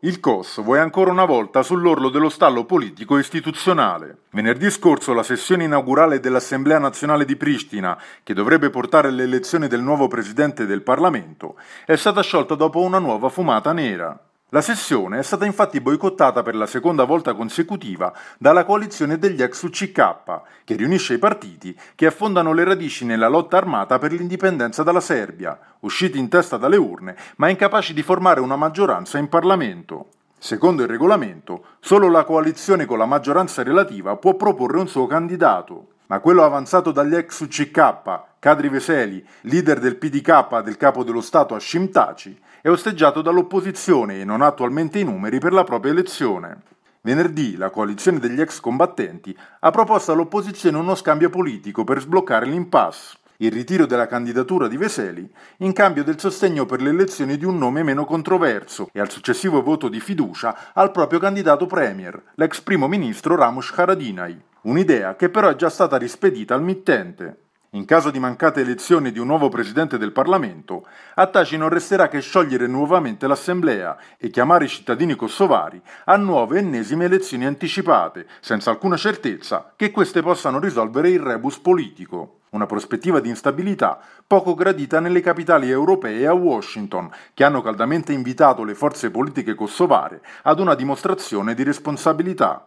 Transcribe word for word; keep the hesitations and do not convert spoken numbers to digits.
Il Kosovo è ancora una volta sull'orlo dello stallo politico e istituzionale. Venerdì scorso la sessione inaugurale dell'Assemblea nazionale di Pristina, che dovrebbe portare all'elezione del nuovo presidente del Parlamento, è stata sciolta dopo una nuova fumata nera. La sessione è stata infatti boicottata per la seconda volta consecutiva dalla coalizione degli ex U C K, che riunisce i partiti che affondano le radici nella lotta armata per l'indipendenza dalla Serbia, usciti in testa dalle urne ma incapaci di formare una maggioranza in Parlamento. Secondo il regolamento, solo la coalizione con la maggioranza relativa può proporre un suo candidato. Ma quello avanzato dagli ex U C K, Kadri Veseli, leader del P D K del capo dello Stato Hashim Thaçi, è osteggiato dall'opposizione e non ha attualmente i numeri per la propria elezione. Venerdì la coalizione degli ex combattenti ha proposto all'opposizione uno scambio politico per sbloccare l'impasse, il ritiro della candidatura di Veseli in cambio del sostegno per l'elezione di un nome meno controverso e al successivo voto di fiducia al proprio candidato premier, l'ex primo ministro Ramush Haradinaj. Un'idea che però è già stata rispedita al mittente. In caso di mancate elezioni di un nuovo presidente del Parlamento, a Thaçi non resterà che sciogliere nuovamente l'Assemblea e chiamare i cittadini kosovari a nuove ennesime elezioni anticipate, senza alcuna certezza che queste possano risolvere il rebus politico. Una prospettiva di instabilità poco gradita nelle capitali europee e a Washington, che hanno caldamente invitato le forze politiche kosovare ad una dimostrazione di responsabilità.